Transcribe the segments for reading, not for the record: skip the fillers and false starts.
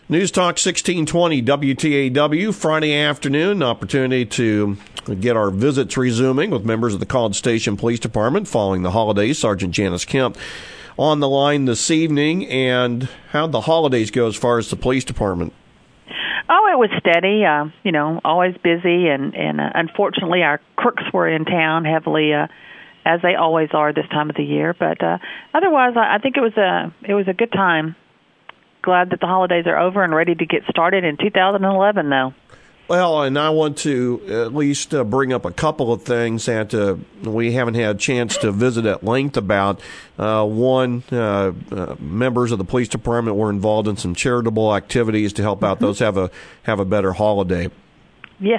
News Talk 1620 WTAW, Friday afternoon, opportunity to get our visits resuming with members of the College Station Police Department following the holidays. Sergeant Janice Kemp on the line this evening. And how'd the holidays go as far as the police department? Oh, it was steady, always busy, and unfortunately our crooks were in town heavily, as they always are this time of the year. But otherwise, I think it was a good time. Glad that the holidays are over and ready to get started in 2011, though. Well, and I want to at least bring up a couple of things that we haven't had a chance to visit at length about. One, members of the police department were involved in some charitable activities to help out those have a better holiday. Yes,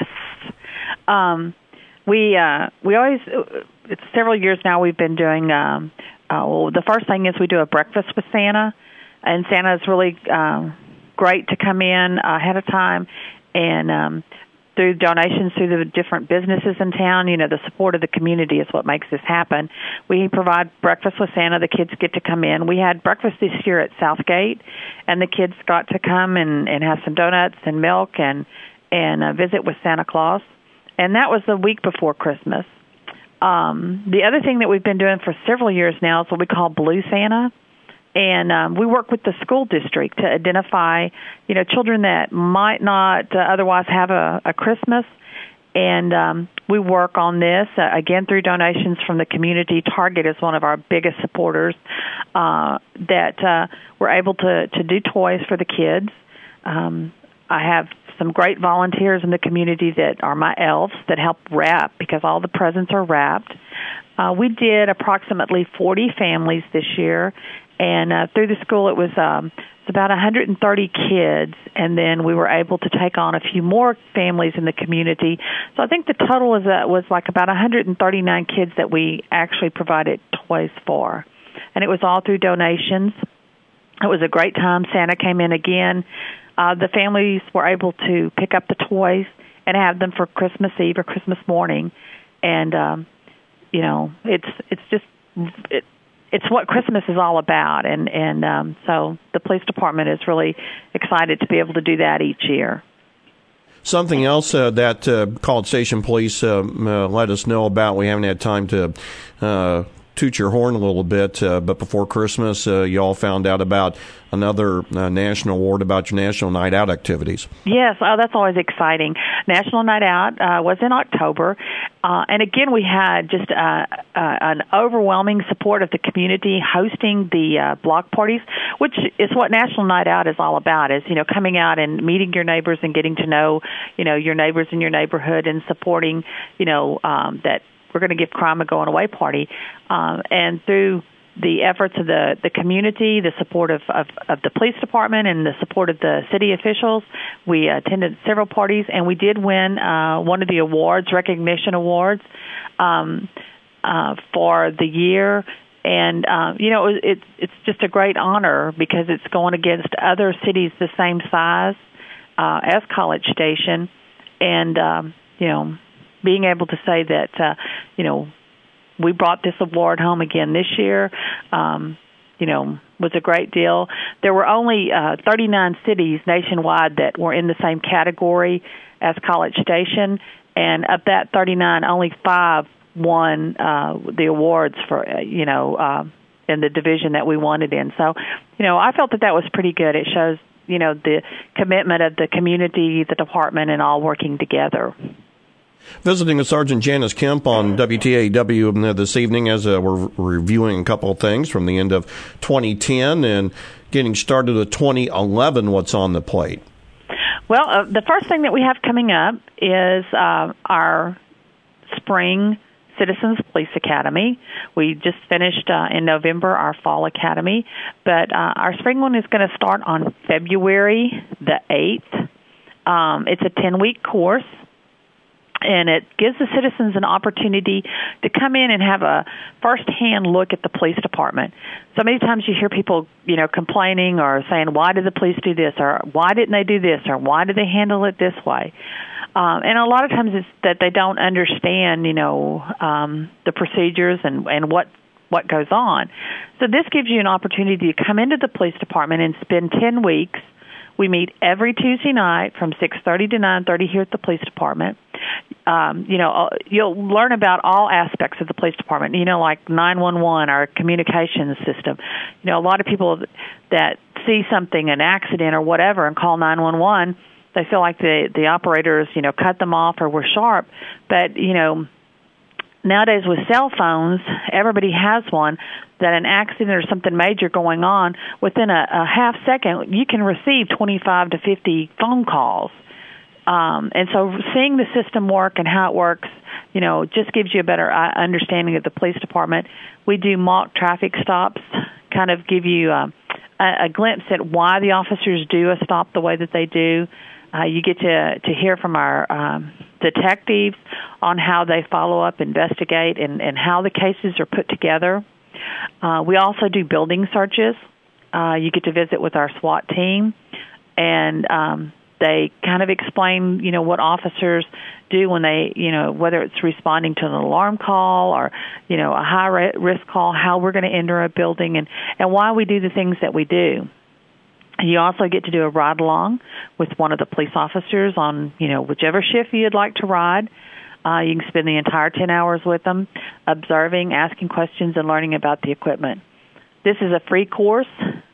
we always. It's several years now we've been doing. The first thing is we do a breakfast with Santa. And Santa is really great to come in ahead of time, and through donations through the different businesses in town, the support of the community is what makes this happen. We provide breakfast with Santa. The kids get to come in. We had breakfast this year at Southgate, and the kids got to come and have some donuts and milk and visit with Santa Claus. And that was the week before Christmas. The other thing that we've been doing for several years now is what we call Blue Santa. And we work with the school district to identify, children that might not otherwise have a Christmas. And we work on this, again, through donations from the community. Target is one of our biggest supporters that we're able to do toys for the kids. I have some great volunteers in the community that are my elves that help wrap because all the presents are wrapped. We did approximately 40 families this year. And through the school, it was about 130 kids, and then we were able to take on a few more families in the community. So I think the total was like about 139 kids that we actually provided toys for. And it was all through donations. It was a great time. Santa came in again. The families were able to pick up the toys and have them for Christmas Eve or Christmas morning. And, it's what Christmas is all about, and so the police department is really excited to be able to do that each year. Something else that College Station Police let us know about, we haven't had time to toot your horn a little bit, but before Christmas, you all found out about another national award about your National Night Out activities. Yes, that's always exciting. National Night Out was in October, and again, we had just an overwhelming support of the community hosting the block parties, which is what National Night Out is all about, is, coming out and meeting your neighbors and getting to know, your neighbors in your neighborhood and supporting, that we're going to give crime a going away party. And through the efforts of the community, the support of the police department, and the support of the city officials, we attended several parties, and we did win one of the awards, recognition awards, for the year. And, it's just a great honor because it's going against other cities the same size as College Station. And, being able to say that, we brought this award home again this year, was a great deal. There were only 39 cities nationwide that were in the same category as College Station, and of that 39, only 5 won the awards for, in the division that we won it in. So, I felt that was pretty good. It shows, the commitment of the community, the department, and all working together. Visiting with Sergeant Janice Kemp on WTAW this evening as we're reviewing a couple of things from the end of 2010 and getting started with 2011. What's on the plate? Well, the first thing that we have coming up is our spring Citizens Police Academy. We just finished in November our fall academy, but our spring one is going to start on February the 8th. It's a 10-week course. And it gives the citizens an opportunity to come in and have a first-hand look at the police department. So many times you hear people, complaining or saying, why did the police do this? Or why didn't they do this? Or why did they handle it this way? And a lot of times it's that they don't understand, the procedures and what goes on. So this gives you an opportunity to come into the police department and spend 10 weeks We meet every Tuesday night from 6:30 to 9:30 here at the police department. You'll learn about all aspects of the police department, like 911, our communications system. A lot of people that see something, an accident or whatever, and call 911, they feel like the operators, cut them off or were sharp. But, nowadays with cell phones, everybody has one, that an accident or something major going on, within a half second, you can receive 25 to 50 phone calls. And so seeing the system work and how it works, just gives you a better understanding of the police department. We do mock traffic stops, kind of give you a glimpse at why the officers do a stop the way that they do. You get to hear from our detectives on how they follow up, investigate, and how the cases are put together. We also do building searches. You get to visit with our SWAT team, and they kind of explain, what officers do when they, whether it's responding to an alarm call or, a high-risk call, how we're going to enter a building and why we do the things that we do. You also get to do a ride-along with one of the police officers on, whichever shift you'd like to ride. You can spend the entire 10 hours with them, observing, asking questions, and learning about the equipment. This is a free course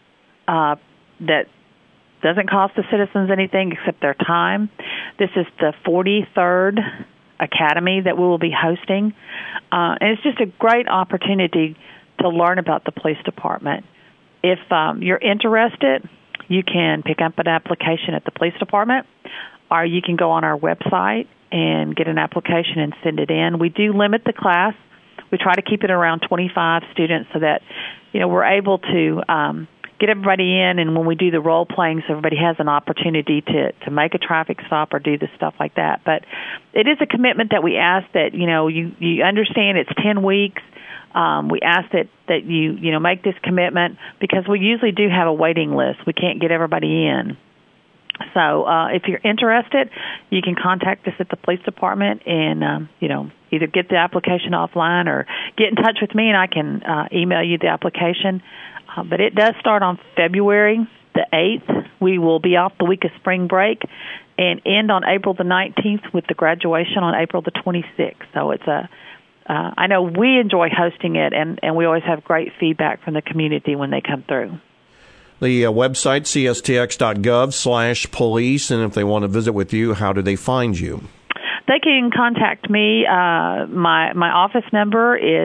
that doesn't cost the citizens anything except their time. This is the 43rd Academy that we will be hosting. And it's just a great opportunity to learn about the police department. If you're interested, you can pick up an application at the police department, or you can go on our website and get an application and send it in. We do limit the class. We try to keep it around 25 students so that, we're able to get everybody in, and when we do the role playing, so everybody has an opportunity to make a traffic stop or do the stuff like that. But it is a commitment that we ask that, you understand it's 10 weeks. We ask that you make this commitment because we usually do have a waiting list. We can't get everybody in. So if you're interested, you can contact us at the police department and, either get the application offline or get in touch with me and I can email you the application. But it does start on February the 8th. We will be off the week of spring break and end on April the 19th with the graduation on April the 26th. So it's I know we enjoy hosting it, and we always have great feedback from the community when they come through. The website, cstx.gov/police, and if they want to visit with you, how do they find you? They can contact me. My office number is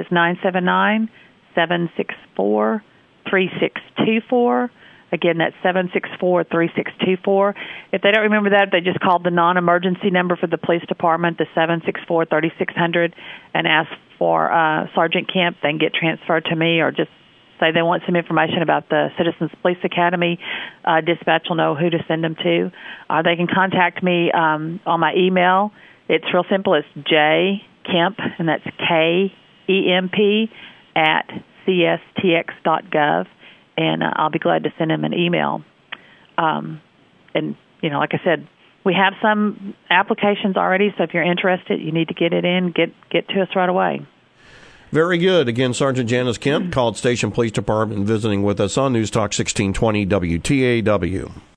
979-764-3624. Again, that's 764-3624. If they don't remember that, they just call the non-emergency number for the police department, the 764-3600, and ask for Sergeant Kemp. They can get transferred to me, or just say they want some information about the Citizens Police Academy. Dispatch will know who to send them to. They can contact me on my email. It's real simple. It's jkemp, and that's KEMP, @cstx.gov. And I'll be glad to send him an email. And, like I said, we have some applications already, so if you're interested, you need to get it in, get to us right away. Very good. Again, Sergeant Janice Kemp, College Station Police Department, visiting with us on News Talk 1620 WTAW.